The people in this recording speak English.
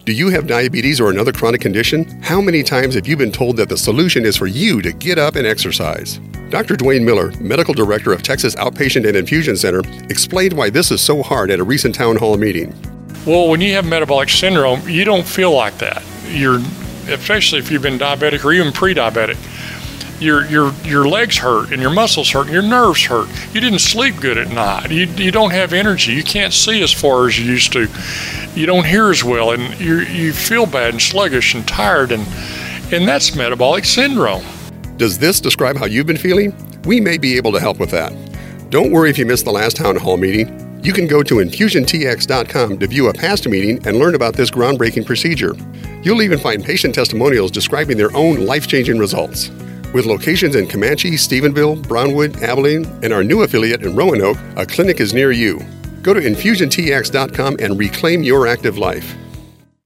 Do you have diabetes or another chronic condition? How many times have you been told that the solution is for you to get up and exercise? Dr. Dwayne Miller, Medical Director of Texas Outpatient and Infusion Center, explained why this is so hard at a recent town hall meeting. Well, when you have metabolic syndrome, you don't feel like that. Especially if you've been diabetic or even pre-diabetic. Your legs hurt and your muscles hurt and your nerves hurt. You didn't sleep good at night. You don't have energy. You can't see as far as you used to. You don't hear as well, and you feel bad and sluggish and tired, and that's metabolic syndrome. Does this describe how you've been feeling? We may be able to help with that. Don't worry if you missed the last town hall meeting. You can go to infusiontx.com to view a past meeting and learn about this groundbreaking procedure. You'll even find patient testimonials describing their own life-changing results. With locations in Comanche, Stephenville, Brownwood, Abilene, and our new affiliate in Roanoke, a clinic is near you. Go to infusiontx.com and reclaim your active life.